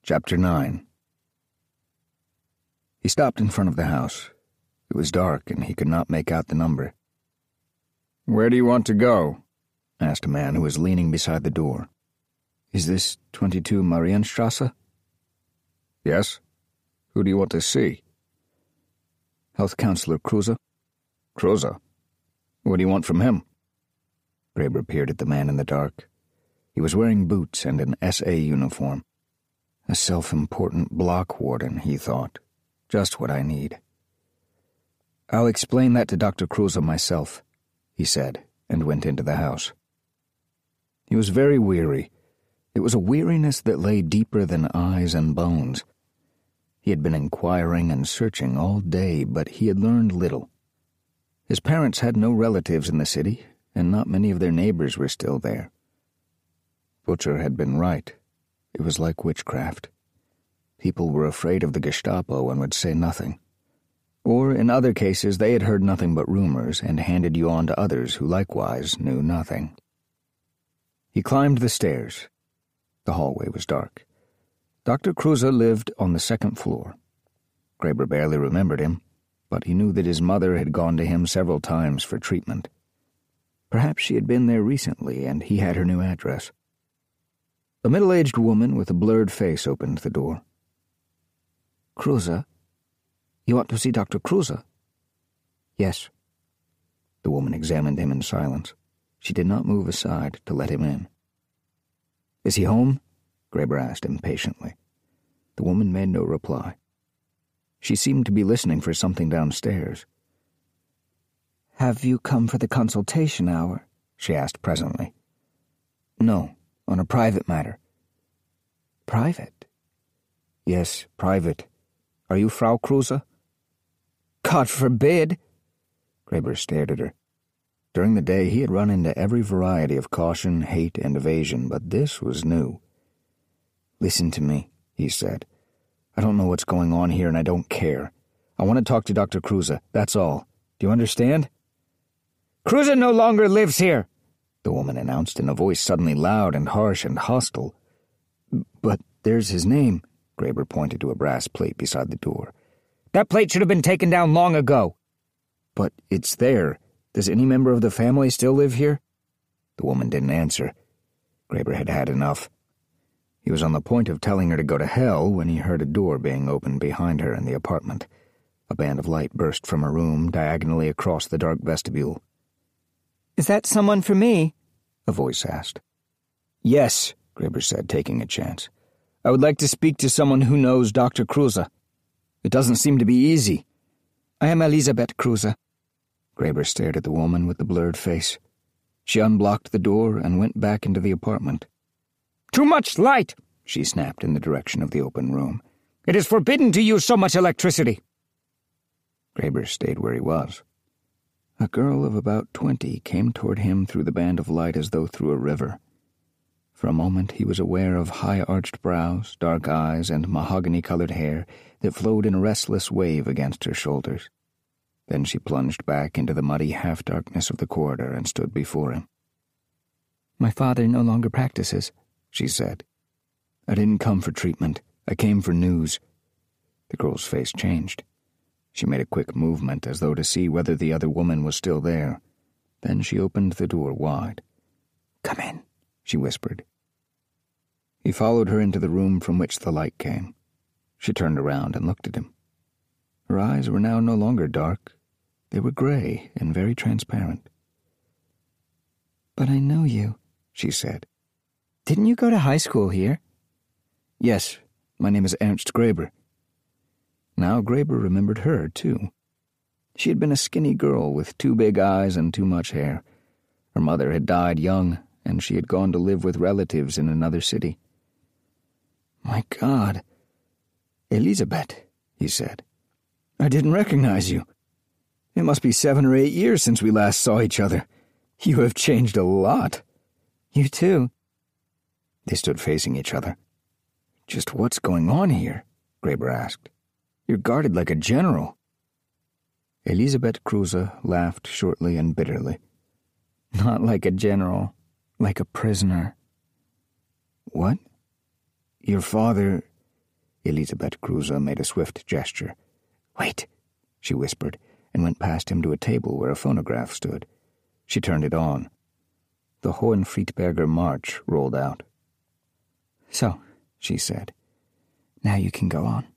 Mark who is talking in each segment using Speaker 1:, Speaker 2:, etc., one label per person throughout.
Speaker 1: Chapter 9. He stopped in front of the house. It was dark, and he could not make out the number. "Where do you want to go?" asked a man who was leaning beside the door. "Is this 22 Marienstrasse?" "Yes. Who do you want to see?" "Health Counselor Kruse." "Kruse? What do you want from him?" Graber peered at the man in the dark. He was wearing boots and an SA uniform. A self-important block warden, he thought. Just what I need. "I'll explain that to Dr. Kruse myself," he said, and went into the house. He was very weary. It was a weariness that lay deeper than eyes and bones. He had been inquiring and searching all day, but he had learned little. His parents had no relatives in the city, and not many of their neighbors were still there. Butcher had been right. It was like witchcraft. People were afraid of the Gestapo and would say nothing. Or, in other cases, they had heard nothing but rumors and handed you on to others who likewise knew nothing. He climbed the stairs. The hallway was dark. Dr. Kruse lived on the second floor. Graber barely remembered him, but he knew that his mother had gone to him several times for treatment. Perhaps she had been there recently, and he had her new address. A middle-aged woman with a blurred face opened the door. "Kruse? You want to see Dr. Kruse?" "Yes." The woman examined him in silence. She did not move aside to let him in. "Is he home?" Graber asked impatiently. The woman made no reply. She seemed to be listening for something downstairs. "Have you come for the consultation hour?" she asked presently. "No, on a private matter." "Private?" "Yes, private. Are you Frau Kruse?" "God forbid!" Graber stared at her. During the day he had run into every variety of caution, hate, and evasion, but this was new. "Listen to me," he said. "I don't know what's going on here, and I don't care. I want to talk to Dr. Kruse, that's all. Do you understand?" "Kruse no longer lives here," the woman announced in a voice suddenly loud and harsh and hostile. "But there's his name." Graber pointed to a brass plate beside the door. "That plate should have been taken down long ago." "But it's there. Does any member of the family still live here?" The woman didn't answer. Graber had had enough. He was on the point of telling her to go to hell when he heard a door being opened behind her in the apartment. A band of light burst from a room diagonally across the dark vestibule. "Is that someone for me?" a voice asked. "Yes," Graber said, taking a chance. "I would like to speak to someone who knows Dr. Kruse. It doesn't seem to be easy." "I am Elisabeth Kruse." Graber stared at the woman with the blurred face. She unblocked the door and went back into the apartment. "Too much light!" she snapped in the direction of the open room. "It is forbidden to use so much electricity." Graber stayed where he was. A girl of about 20 came toward him through the band of light as though through a river. For a moment he was aware of high-arched brows, dark eyes, and mahogany-colored hair that flowed in a restless wave against her shoulders. Then she plunged back into the muddy half-darkness of the corridor and stood before him. "My father no longer practices," she said. "I didn't come for treatment. I came for news." The girl's face changed. She made a quick movement as though to see whether the other woman was still there. Then she opened the door wide. "Come in," she whispered. He followed her into the room from which the light came. She turned around and looked at him. Her eyes were now no longer dark. They were gray and very transparent. "But I know you," she said. "Didn't you go to high school here?" "Yes, my name is Ernst Graber." Now Graber remembered her, too. She had been a skinny girl with too big eyes and too much hair. Her mother had died young, and she had gone to live with relatives in another city. "My God, Elisabeth," he said. "I didn't recognize you. It must be 7 or 8 years since we last saw each other. You have changed a lot." "You too." They stood facing each other. "Just what's going on here?" Graber asked. "You're guarded like a general." Elisabeth Kruse laughed shortly and bitterly. "Not like a general, like a prisoner." "What? Your father—" Elisabeth Kruse made a swift gesture. "Wait," she whispered, and went past him to a table where a phonograph stood. She turned it on. The Hohenfriedberger March rolled out. "So," she said, "now you can go on."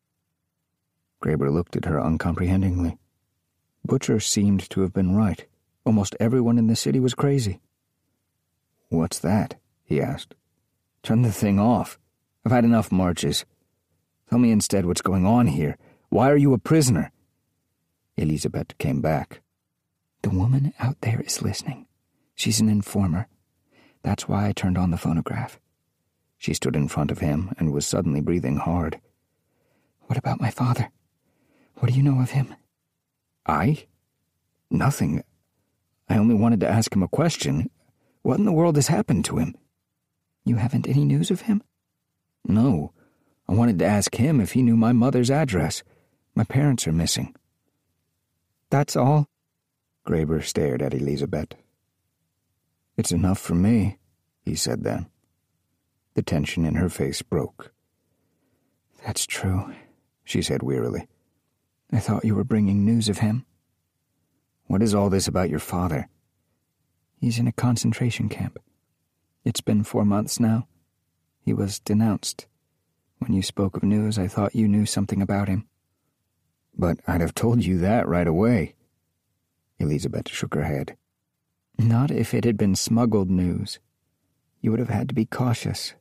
Speaker 1: Graeber looked at her uncomprehendingly. Butcher seemed to have been right. Almost everyone in the city was crazy. "What's that?" he asked. "Turn the thing off. I've had enough marches. Tell me instead what's going on here. Why are you a prisoner?" Elisabeth came back. "The woman out there is listening. She's an informer. That's why I turned on the phonograph." She stood in front of him and was suddenly breathing hard. "What about my father? What do you know of him?" "I? Nothing. I only wanted to ask him a question. What in the world has happened to him?" "You haven't any news of him?" "No. I wanted to ask him if he knew my mother's address. My parents are missing." "That's all?" Graeber stared at Elisabeth. "It's enough for me," he said then. The tension in her face broke. "That's true," she said wearily. "I thought you were bringing news of him." "What is all this about your father?" "He's in a concentration camp. It's been 4 months now. He was denounced. When you spoke of news, I thought you knew something about him." "But I'd have told you that right away." Elisabeth shook her head. "Not if it had been smuggled news. You would have had to be cautious."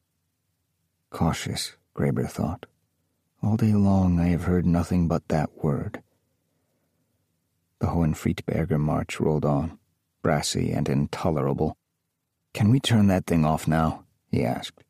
Speaker 1: Cautious, Graeber thought. All day long I have heard nothing but that word. The Hohenfriedberger March rolled on, brassy and intolerable. "Can we turn that thing off now?" he asked.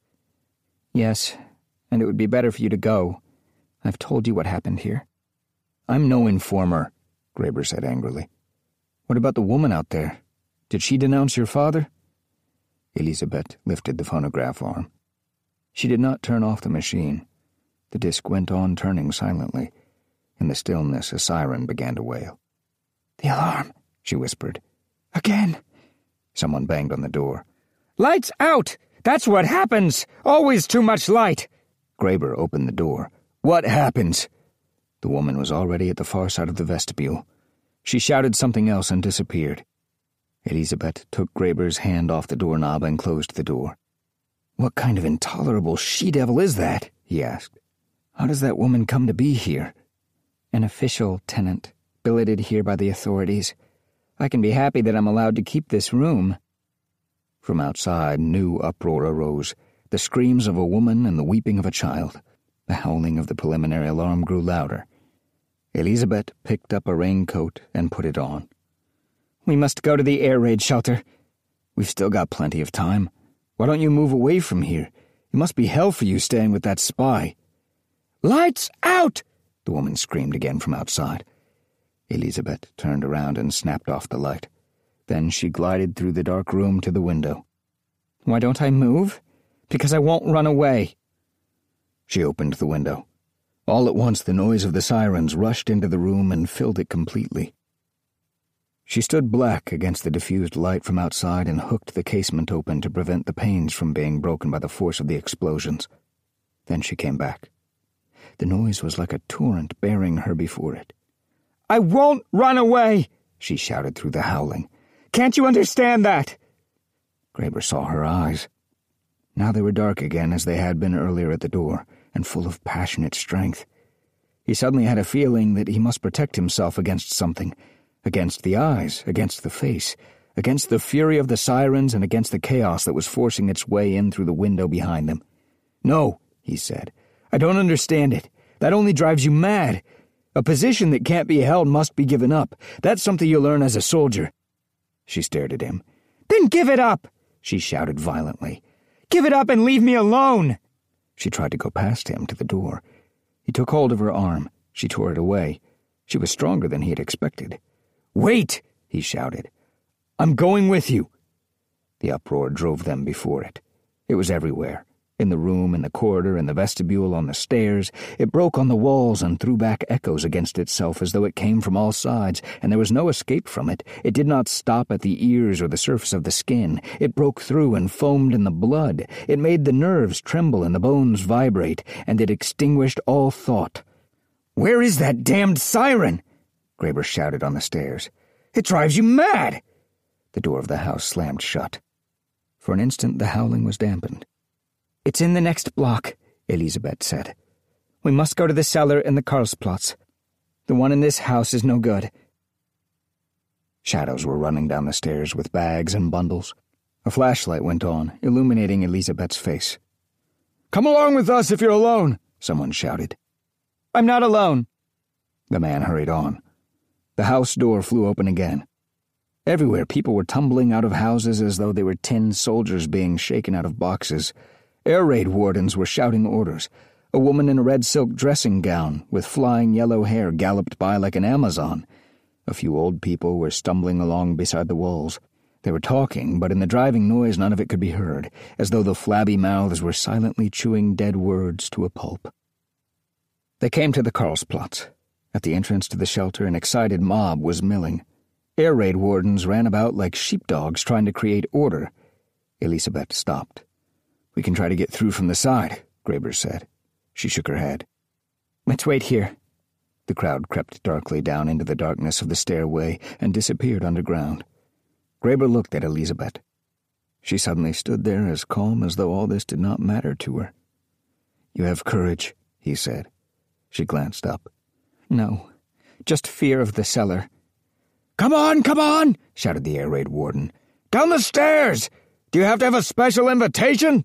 Speaker 1: "Yes, and it would be better for you to go. I've told you what happened here." "I'm no informer," Graeber said angrily. "What about the woman out there? Did she denounce your father?" Elisabeth lifted the phonograph arm. She did not turn off the machine. The disc went on turning silently. In the stillness, a siren began to wail. "The alarm," she whispered. "Again." Someone banged on the door. "Lights out! That's what happens! Always too much light!" Graeber opened the door. "What happens?" The woman was already at the far side of the vestibule. She shouted something else and disappeared. Elisabeth took Graeber's hand off the doorknob and closed the door. "What kind of intolerable she-devil is that?" he asked. "How does that woman come to be here?" "An official tenant, billeted here by the authorities. I can be happy that I'm allowed to keep this room." From outside, new uproar arose, the screams of a woman and the weeping of a child. The howling of the preliminary alarm grew louder. Elisabeth picked up a raincoat and put it on. "We must go to the air raid shelter." "We've still got plenty of time. Why don't you move away from here? It must be hell for you staying with that spy." "Lights out!" the woman screamed again from outside. Elisabeth turned around and snapped off the light. Then she glided through the dark room to the window. "Why don't I move? Because I won't run away." She opened the window. All at once the noise of the sirens rushed into the room and filled it completely. She stood black against the diffused light from outside and hooked the casement open to prevent the panes from being broken by the force of the explosions. Then she came back. The noise was like a torrent bearing her before it. "I won't run away!" she shouted through the howling. "Can't you understand that?" Graeber saw her eyes. Now they were dark again as they had been earlier at the door, and full of passionate strength. He suddenly had a feeling that he must protect himself against something, against the eyes, against the face, against the fury of the sirens, and against the chaos that was forcing its way in through the window behind them. "No," he said. "I don't understand it. That only drives you mad. A position that can't be held must be given up. That's something you learn as a soldier." She stared at him. "Then give it up!" she shouted violently. "Give it up and leave me alone!" She tried to go past him to the door. He took hold of her arm. She tore it away. She was stronger than he had expected. "Wait!" he shouted. "I'm going with you." The uproar drove them before it. It was everywhere. In the room, in the corridor, in the vestibule, on the stairs, it broke on the walls and threw back echoes against itself as though it came from all sides, and there was no escape from it. It did not stop at the ears or the surface of the skin. It broke through and foamed in the blood. It made the nerves tremble and the bones vibrate, and it extinguished all thought. "Where is that damned siren?" Graber shouted on the stairs. "It drives you mad!" The door of the house slammed shut. For an instant the howling was dampened. "It's in the next block," Elisabeth said. "We must go to the cellar in the Karlsplatz. The one in this house is no good." Shadows were running down the stairs with bags and bundles. A flashlight went on, illuminating Elisabeth's face. "Come along with us if you're alone," someone shouted. "I'm not alone." The man hurried on. The house door flew open again. Everywhere people were tumbling out of houses as though they were tin soldiers being shaken out of boxes. Air raid wardens were shouting orders. A woman in a red silk dressing gown with flying yellow hair galloped by like an Amazon. A few old people were stumbling along beside the walls. They were talking, but in the driving noise none of it could be heard, as though the flabby mouths were silently chewing dead words to a pulp. They came to the Karlsplatz. At the entrance to the shelter, an excited mob was milling. Air raid wardens ran about like sheepdogs trying to create order. Elisabeth stopped. "We can try to get through from the side," Graber said. She shook her head. "Let's wait here." The crowd crept darkly down into the darkness of the stairway and disappeared underground. Graber looked at Elisabeth. She suddenly stood there as calm as though all this did not matter to her. "You have courage," he said. She glanced up. "No, just fear of the cellar." Come on, shouted the air raid warden. "Down the stairs! Do you have to have a special invitation?"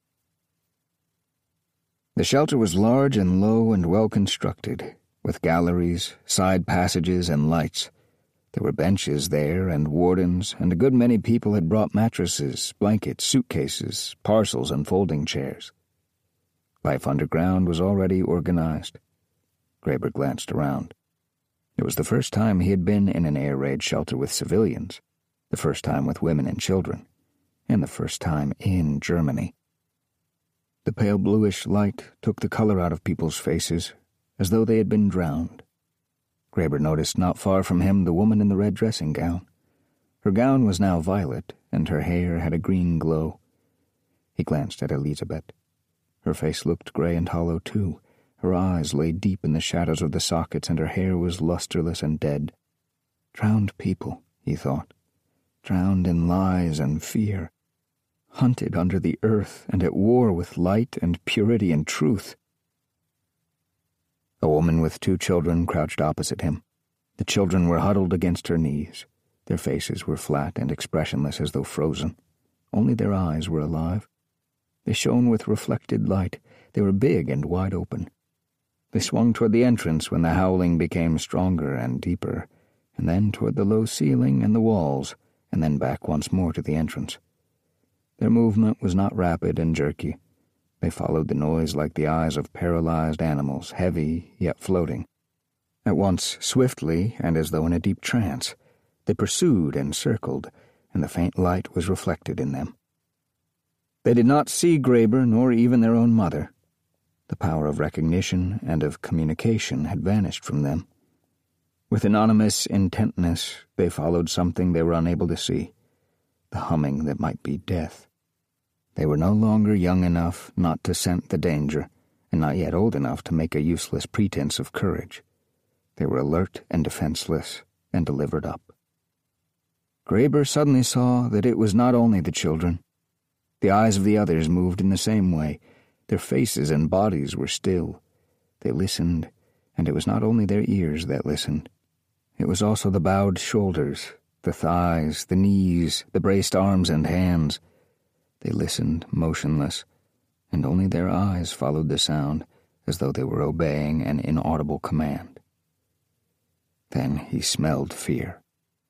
Speaker 1: The shelter was large and low and well-constructed, with galleries, side passages, and lights. There were benches there and wardens, and a good many people had brought mattresses, blankets, suitcases, parcels, and folding chairs. Life underground was already organized. Graber glanced around. It was the first time he had been in an air raid shelter with civilians, the first time with women and children, and the first time in Germany. The pale bluish light took the color out of people's faces, as though they had been drowned. Graber noticed not far from him the woman in the red dressing gown. Her gown was now violet, and her hair had a green glow. He glanced at Elisabeth. Her face looked gray and hollow, too. Her eyes lay deep in the shadows of the sockets, and her hair was lusterless and dead. Drowned people, he thought. Drowned in lies and fear. Hunted under the earth and at war with light and purity and truth. A woman with 2 children crouched opposite him. The children were huddled against her knees. Their faces were flat and expressionless as though frozen. Only their eyes were alive. They shone with reflected light. They were big and wide open. They swung toward the entrance when the howling became stronger and deeper, and then toward the low ceiling and the walls, and then back once more to the entrance. Their movement was not rapid and jerky. They followed the noise like the eyes of paralyzed animals, heavy yet floating. At once, swiftly and as though in a deep trance, they pursued and circled, and the faint light was reflected in them. They did not see Graber nor even their own mother. The power of recognition and of communication had vanished from them. With anonymous intentness, they followed something they were unable to see, the humming that might be death. They were no longer young enough not to scent the danger, and not yet old enough to make a useless pretense of courage. They were alert and defenseless, and delivered up. Graber suddenly saw that it was not only the children. The eyes of the others moved in the same way. Their faces and bodies were still. They listened, and it was not only their ears that listened. It was also the bowed shoulders, the thighs, the knees, the braced arms and hands. They listened, motionless, and only their eyes followed the sound, as though they were obeying an inaudible command. Then he smelled fear.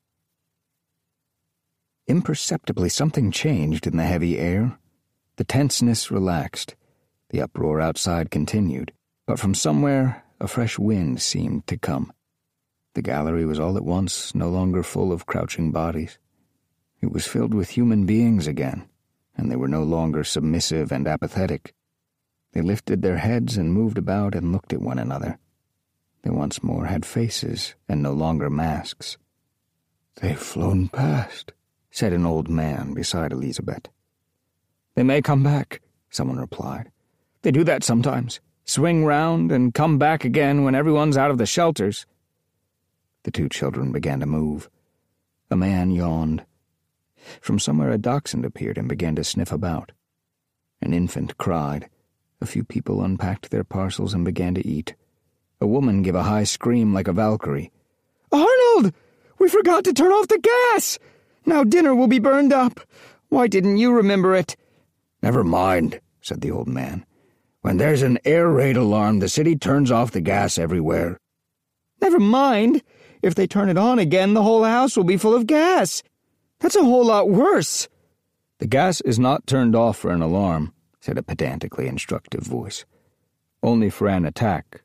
Speaker 1: Imperceptibly, something changed in the heavy air. The tenseness relaxed. The uproar outside continued, but from somewhere a fresh wind seemed to come. The gallery was all at once no longer full of crouching bodies. It was filled with human beings again, and they were no longer submissive and apathetic. They lifted their heads and moved about and looked at one another. They once more had faces and no longer masks. "They've flown past," said an old man beside Elizabeth. "They may come back," someone replied. "They do that sometimes, swing round and come back again when everyone's out of the shelters." The two children began to move. A man yawned. From somewhere a dachshund appeared and began to sniff about. An infant cried. A few people unpacked their parcels and began to eat. A woman gave a high scream like a Valkyrie. "Arnold! We forgot to turn off the gas! Now dinner will be burned up! Why didn't you remember it?" "Never mind," said the old man. "When there's an air raid alarm, the city turns off the gas everywhere." "Never mind. If they turn it on again, the whole house will be full of gas. That's a whole lot worse." "The gas is not turned off for an alarm," said a pedantically instructive voice. "Only for an attack."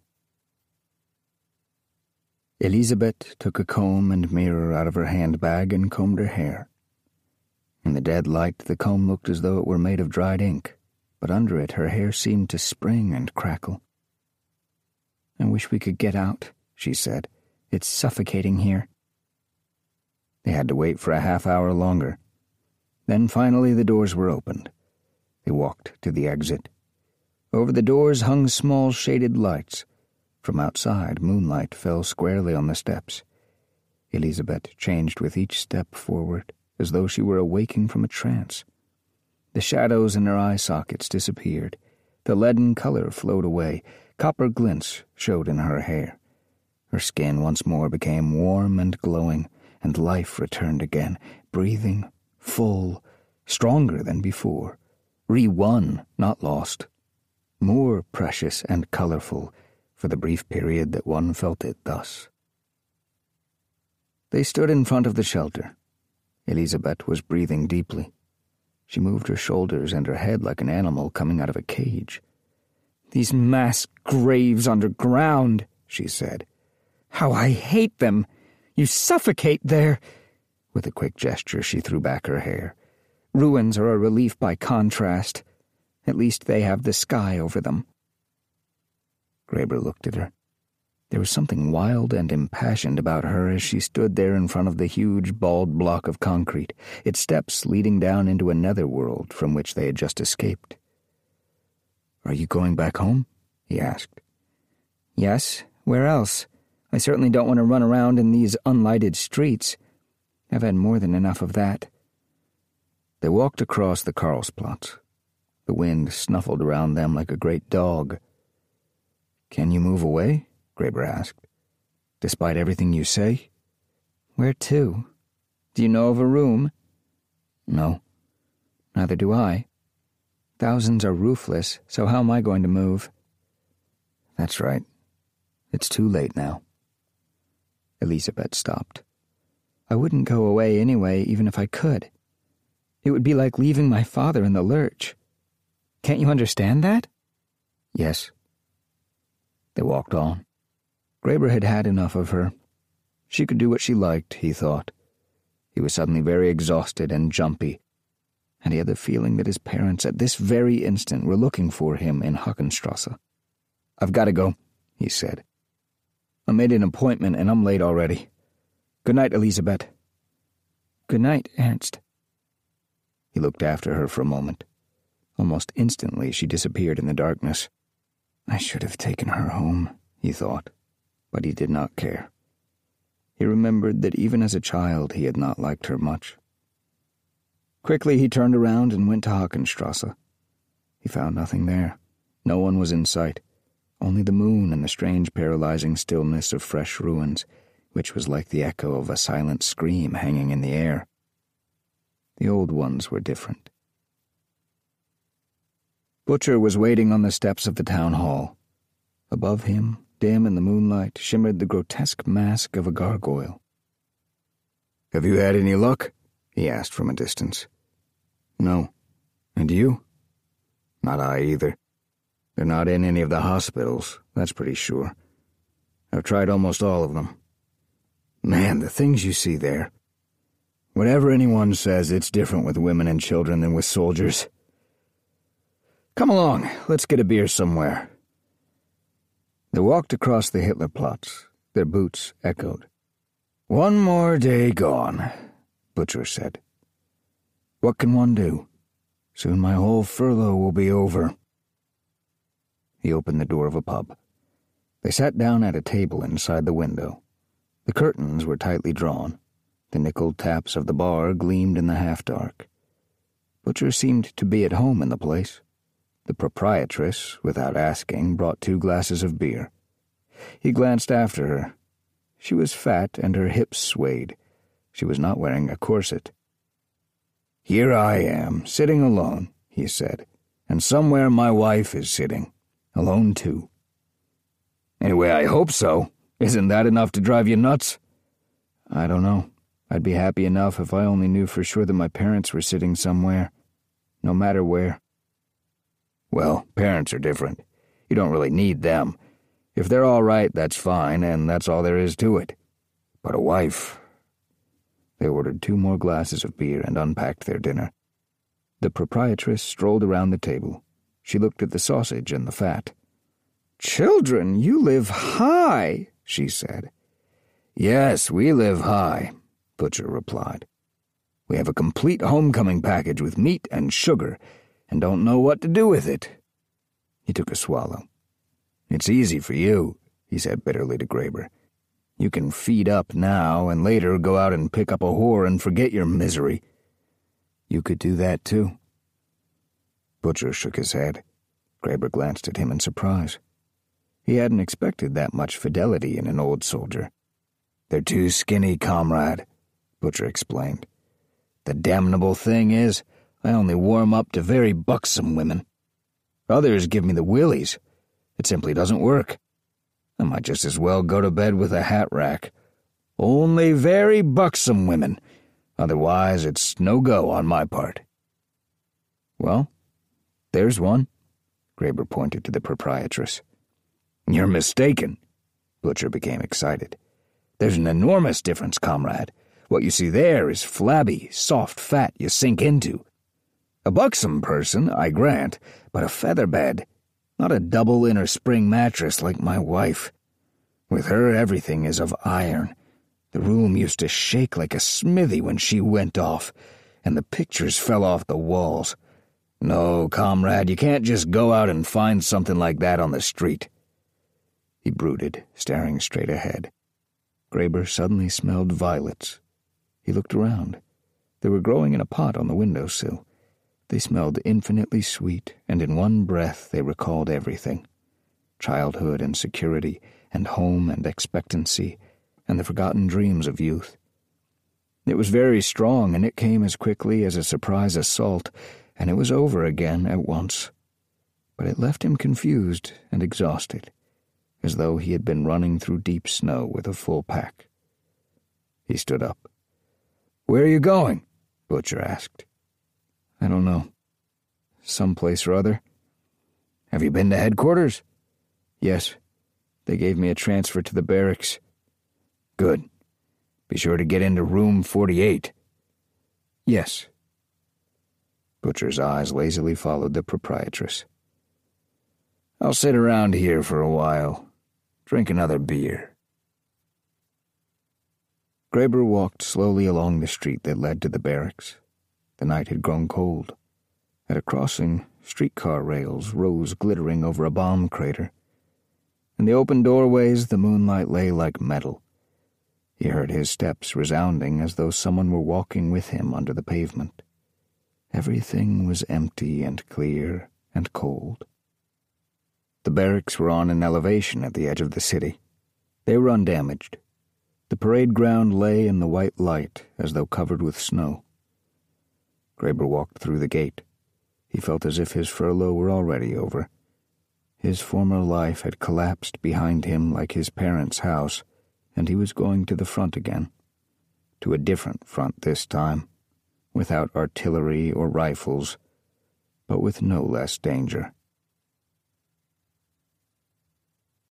Speaker 1: Elizabeth took a comb and mirror out of her handbag and combed her hair. In the dead light, the comb looked as though it were made of dried ink, but under it her hair seemed to spring and crackle. "I wish we could get out," she said. "It's suffocating here." They had to wait for a half-hour longer. Then finally the doors were opened. They walked to the exit. Over the doors hung small shaded lights. From outside, moonlight fell squarely on the steps. Elizabeth changed with each step forward, as though she were awaking from a trance. The shadows in her eye sockets disappeared. The leaden color flowed away. Copper glints showed in her hair. Her skin once more became warm and glowing, and life returned again, breathing, full, stronger than before. Re-won, not lost. More precious and colorful for the brief period that one felt it thus. They stood in front of the shelter. Elizabeth was breathing deeply. She moved her shoulders and her head like an animal coming out of a cage. "These mass graves underground," she said. "How I hate them! You suffocate there!" With a quick gesture, she threw back her hair. "Ruins are a relief by contrast. At least they have the sky over them." Graeber looked at her. There was something wild and impassioned about her as she stood there in front of the huge, bald block of concrete, its steps leading down into a netherworld from which they had just escaped. "Are you going back home?" he asked. "Yes, where else? I certainly don't want to run around in these unlighted streets. I've had more than enough of that." They walked across the Karlsplatz. The wind snuffled around them like a great dog. "Can you move away?" Graeber asked. "Despite everything you say?" "Where to? Do you know of a room?" "No." "Neither do I. Thousands are roofless, so how am I going to move?" "That's right. It's too late now." Elizabeth stopped. "I wouldn't go away anyway, even if I could. It would be like leaving my father in the lurch. Can't you understand that?" "Yes." They walked on. Graeber had had enough of her. She could do what she liked, he thought. He was suddenly very exhausted and jumpy, and he had the feeling that his parents at this very instant were looking for him in Hackenstrasse. "I've got to go," he said. "I made an appointment and I'm late already. Good night, Elizabeth." "Good night, Ernst." He looked after her for a moment. Almost instantly she disappeared in the darkness. "I should have taken her home," he thought, but he did not care. He remembered that even as a child he had not liked her much. Quickly he turned around and went to Hackenstrasse. He found nothing there. No one was in sight, only the moon and the strange paralyzing stillness of fresh ruins, which was like the echo of a silent scream hanging in the air. The old ones were different. Butcher was waiting on the steps of the town hall. Above him, dim in the moonlight, shimmered the grotesque mask of a gargoyle. "Have you had any luck?" he asked from a distance. "No. And you?" "Not I either. They're not in any of the hospitals, that's pretty sure. I've tried almost all of them. Man, the things you see there. Whatever anyone says, it's different with women and children than with soldiers. Come along, let's get a beer somewhere. They walked across the Hitlerplatz. Their boots echoed. One more day gone, Butcher said. What can one do? Soon my whole furlough will be over. He opened the door of a pub. They sat down at a table inside the window. The curtains were tightly drawn. The nickeled taps of the bar gleamed in the half-dark. Butcher seemed to be at home in the place. The proprietress, without asking, brought 2 glasses of beer. He glanced after her. She was fat and her hips swayed. She was not wearing a corset. Here I am, sitting alone, he said, and somewhere my wife is sitting, alone too. Anyway, I hope so. Isn't that enough to drive you nuts? I don't know. I'd be happy enough if I only knew for sure that my parents were sitting somewhere, no matter where. Well, parents are different. You don't really need them. If they're all right, that's fine, and that's all there is to it. But a wife... They ordered 2 more glasses of beer and unpacked their dinner. The proprietress strolled around the table. She looked at the sausage and the fat. Children, you live high, she said. Yes, we live high, Butcher replied. We have a complete homecoming package with meat and sugar, and don't know what to do with it. He took a swallow. It's easy for you, he said bitterly to Graeber. You can feed up now and later go out and pick up a whore and forget your misery. You could do that too. Butcher shook his head. Graeber glanced at him in surprise. He hadn't expected that much fidelity in an old soldier. They're too skinny, comrade, Butcher explained. The damnable thing is, I only warm up to very buxom women. Others give me the willies. It simply doesn't work. I might just as well go to bed with a hat rack. Only very buxom women. Otherwise, it's no go on my part. Well, there's one. Graeber pointed to the proprietress. You're mistaken. Butcher became excited. There's an enormous difference, comrade. What you see there is flabby, soft fat you sink into. A buxom person, I grant, but a feather bed. Not a double inner spring mattress like my wife. With her, everything is of iron. The room used to shake like a smithy when she went off, and the pictures fell off the walls. No, comrade, you can't just go out and find something like that on the street. He brooded, staring straight ahead. Graeber suddenly smelled violets. He looked around. They were growing in a pot on the windowsill. They smelled infinitely sweet, and in one breath they recalled everything. Childhood and security, and home and expectancy, and the forgotten dreams of youth. It was very strong, and it came as quickly as a surprise assault, and it was over again at once. But it left him confused and exhausted, as though he had been running through deep snow with a full pack. He stood up. "Where are you going?" Butcher asked. "I don't know. Some place or other." "Have you been to headquarters?" "Yes. They gave me a transfer to the barracks." "Good. Be sure to get into room 48. "Yes." Butcher's eyes lazily followed the proprietress. "I'll sit around here for a while. Drink another beer." Graeber walked slowly along the street that led to the barracks. The night had grown cold. At a crossing, streetcar rails rose glittering over a bomb crater. In the open doorways, the moonlight lay like metal. He heard his steps resounding as though someone were walking with him under the pavement. Everything was empty and clear and cold. The barracks were on an elevation at the edge of the city. They were undamaged. The parade ground lay in the white light as though covered with snow. Graeber walked through the gate. He felt as if his furlough were already over. His former life had collapsed behind him like his parents' house, and he was going to the front again. To a different front this time, without artillery or rifles, but with no less danger.